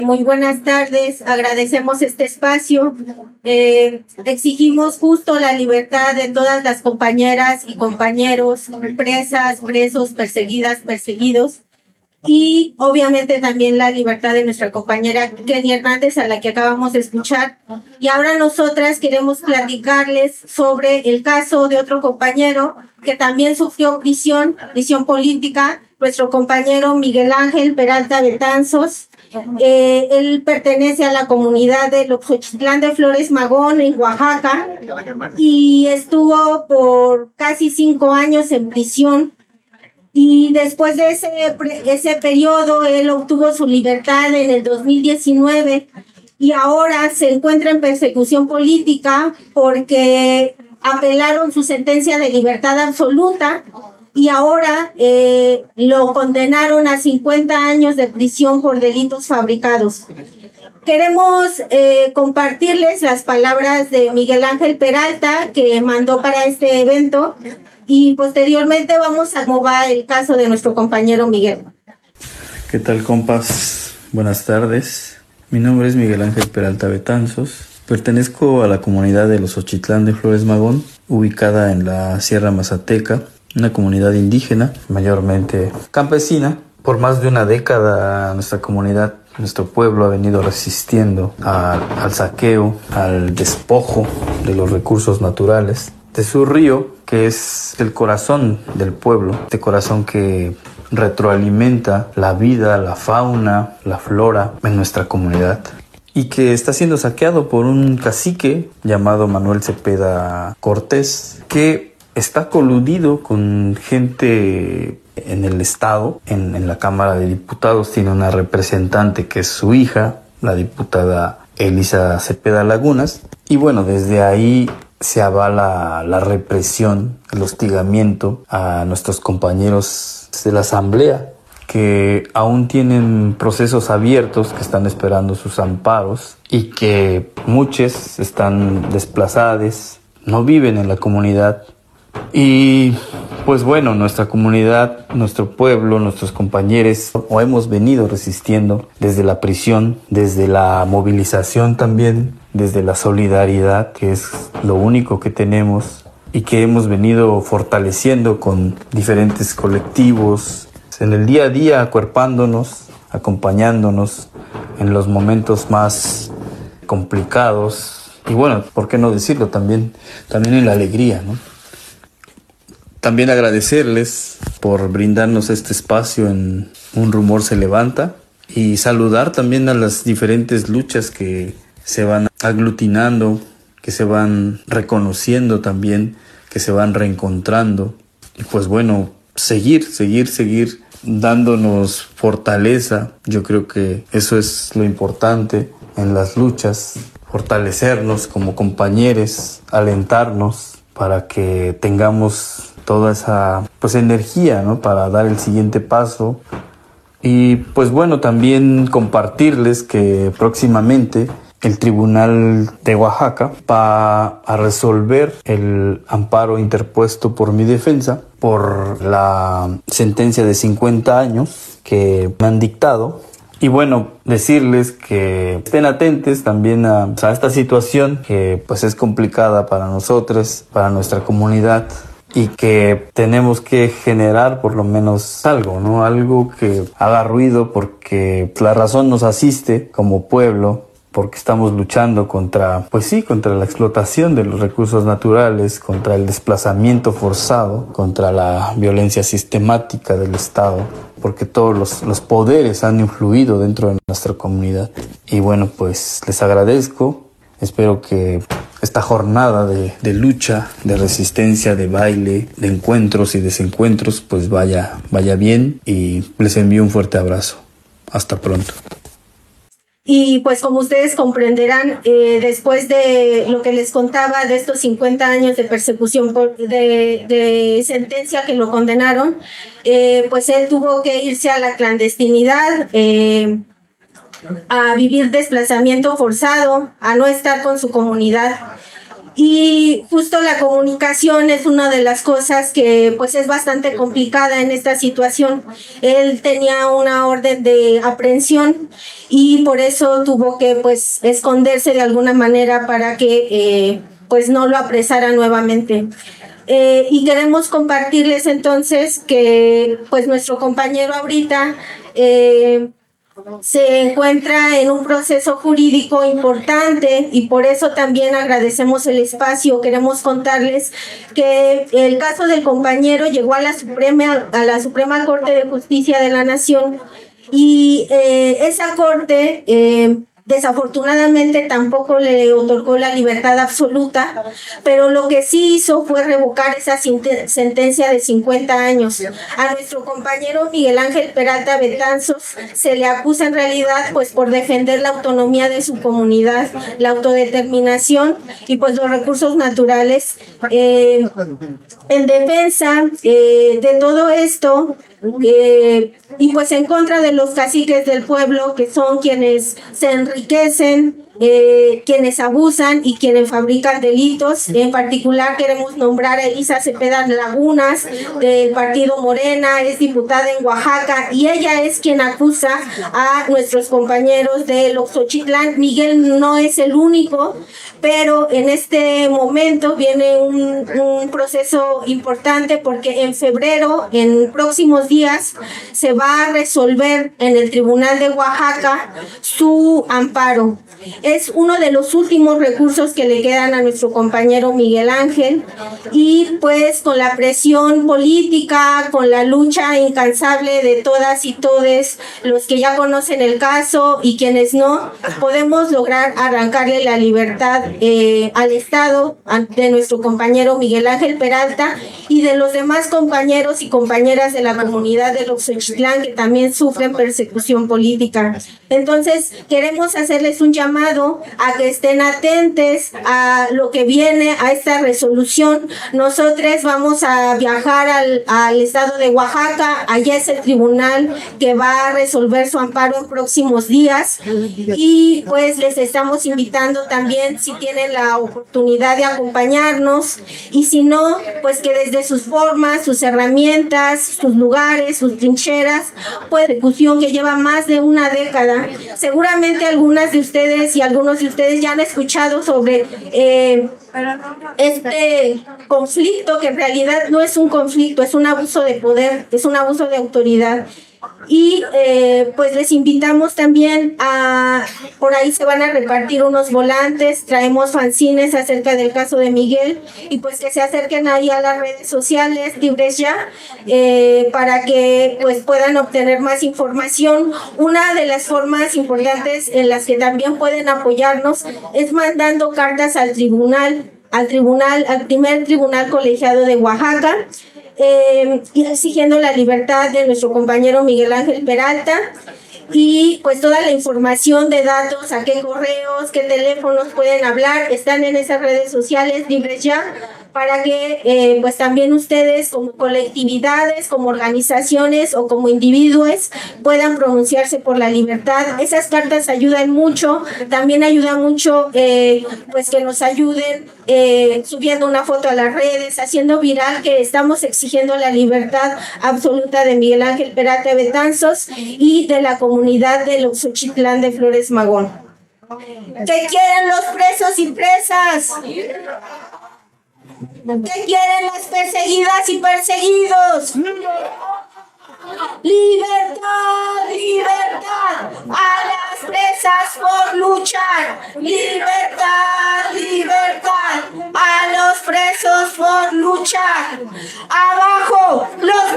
Muy buenas tardes, agradecemos este espacio. Exigimos justo la libertad de todas las compañeras y compañeros, presas, presos, perseguidas, perseguidos. Y obviamente también la libertad de nuestra compañera Kenny Hernández, a la que acabamos de escuchar. Y ahora nosotras queremos platicarles sobre el caso de otro compañero que también sufrió prisión política, nuestro compañero Miguel Ángel Peralta Betanzos. Él pertenece a la comunidad de Xochitlán de Flores Magón, en Oaxaca, y estuvo por casi 5 años en prisión. Y después de ese periodo, él obtuvo su libertad en el 2019 y ahora se encuentra en persecución política porque apelaron su sentencia de libertad absoluta y ahora lo condenaron a 50 años de prisión por delitos fabricados. Queremos compartirles las palabras de Miguel Ángel Peralta, que mandó para este evento, y posteriormente vamos a cómo va el caso de nuestro compañero Miguel. ¿Qué tal, compas? Buenas tardes. Mi nombre es Miguel Ángel Peralta Betanzos. Pertenezco a la comunidad de los Xochitlán de Flores Magón, ubicada en la Sierra Mazateca, una comunidad indígena, mayormente campesina. Por más de una década, nuestra comunidad, nuestro pueblo ha venido resistiendo al saqueo, al despojo de los recursos naturales de su río, que es el corazón del pueblo, este corazón que retroalimenta la vida, la fauna, la flora en nuestra comunidad, y que está siendo saqueado por un cacique llamado Manuel Cepeda Cortés, que está coludido con gente en el estado. En la Cámara de Diputados tiene una representante que es su hija, la diputada Elisa Cepeda Lagunas, y bueno, desde ahí se avala la represión, el hostigamiento a nuestros compañeros de la asamblea, que aún tienen procesos abiertos, que están esperando sus amparos y que muchos están desplazados, no viven en la comunidad. Y pues bueno, nuestra comunidad, nuestro pueblo, nuestros compañeros hemos venido resistiendo desde la prisión, desde la movilización también, desde la solidaridad, que es lo único que tenemos y que hemos venido fortaleciendo con diferentes colectivos, en el día a día, acuerpándonos, acompañándonos en los momentos más complicados y bueno, ¿por qué no decirlo? También en la alegría, ¿no? También agradecerles por brindarnos este espacio en Un Rumor se Levanta y saludar también a las diferentes luchas que se van aglutinando, que se van reconociendo también, que se van reencontrando. Y pues bueno, seguir dándonos fortaleza. Yo creo que eso es lo importante en las luchas, fortalecernos como compañeros, alentarnos para que tengamos toda esa energía, ¿no?, para dar el siguiente paso. Y pues bueno, también compartirles que próximamente el Tribunal de Oaxaca va a resolver el amparo interpuesto por mi defensa por la sentencia de 50 años que me han dictado. Y bueno, decirles que estén atentos también a esta situación que pues es complicada para nosotros, para nuestra comunidad, y que tenemos que generar por lo menos algo, ¿no? Algo que haga ruido, porque la razón nos asiste como pueblo, porque estamos luchando contra la explotación de los recursos naturales, contra el desplazamiento forzado, contra la violencia sistemática del Estado, porque todos los poderes han influido dentro de nuestra comunidad. Y bueno, pues les agradezco. Espero que esta jornada de lucha, de resistencia, de baile, de encuentros y desencuentros, pues vaya bien, y les envío un fuerte abrazo. Hasta pronto. Y pues como ustedes comprenderán, después de lo que les contaba de estos 50 años de persecución de sentencia que lo condenaron, pues él tuvo que irse a la clandestinidad, a vivir desplazamiento forzado, a no estar con su comunidad. Y justo la comunicación es una de las cosas que pues es bastante complicada en esta situación. Él tenía una orden de aprehensión y por eso tuvo que pues esconderse de alguna manera para que pues no lo apresara nuevamente. Y queremos compartirles entonces que pues nuestro compañero ahorita se encuentra en un proceso jurídico importante y por eso también agradecemos el espacio. Queremos contarles que el caso del compañero llegó a la Suprema Corte de Justicia de la Nación y esa corte desafortunadamente tampoco le otorgó la libertad absoluta, pero lo que sí hizo fue revocar esa sentencia de 50 años. A nuestro compañero Miguel Ángel Peralta Betanzos se le acusa en realidad pues por defender la autonomía de su comunidad, la autodeterminación y pues los recursos naturales. En defensa de todo esto, y pues en contra de los caciques del pueblo, que son quienes se enriquecen, quienes abusan y quienes fabrican delitos. En particular queremos nombrar a Elisa Cepeda Lagunas del partido Morena, es diputada en Oaxaca y ella es quien acusa a nuestros compañeros de Xochitlán. Miguel no es el único, pero en este momento viene un proceso importante porque en febrero, en próximos días, se va a resolver en el Tribunal de Oaxaca su amparo. Es uno de los últimos recursos que le quedan a nuestro compañero Miguel Ángel y pues con la presión política, con la lucha incansable de todas y todes los que ya conocen el caso y quienes no, podemos lograr arrancarle la libertad al Estado de nuestro compañero Miguel Ángel Peralta y de los demás compañeros y compañeras de la comunidad de Xochitlán que también sufren persecución política. Entonces, queremos hacerles un llamado a que estén atentos a lo que viene, a esta resolución. Nosotros vamos a viajar al estado de Oaxaca, allá es el tribunal que va a resolver su amparo en próximos días y pues les estamos invitando también si tienen la oportunidad de acompañarnos y si no, pues que desde sus formas, sus herramientas, sus lugares, sus trincheras, pues persecución que lleva más de una década. Seguramente algunas de ustedes y algunos de ustedes ya han escuchado sobre este conflicto que en realidad no es un conflicto, es un abuso de poder, es un abuso de autoridad. Y pues les invitamos también por ahí se van a repartir unos volantes, traemos fanzines acerca del caso de Miguel y pues que se acerquen ahí a las redes sociales libres ya para que pues puedan obtener más información. Una de las formas importantes en las que también pueden apoyarnos es mandando cartas al primer tribunal colegiado de Oaxaca, y exigiendo la libertad de nuestro compañero Miguel Ángel Peralta y pues toda la información de datos, a qué correos, qué teléfonos pueden hablar, están en esas redes sociales libres ya para que pues también ustedes como colectividades, como organizaciones o como individuos puedan pronunciarse por la libertad. Esas cartas ayudan mucho, también ayuda mucho pues que nos ayuden subiendo una foto a las redes, haciendo viral que estamos exigiendo la libertad absoluta de Miguel Ángel Peralta Betanzos y de la comunidad de Xochitlán de Flores Magón. ¿Qué quieren los presos y presas? ¿Qué quieren las perseguidas y perseguidos? Libertad, libertad a las presas por luchar. Libertad, libertad a los presos por luchar. Abajo los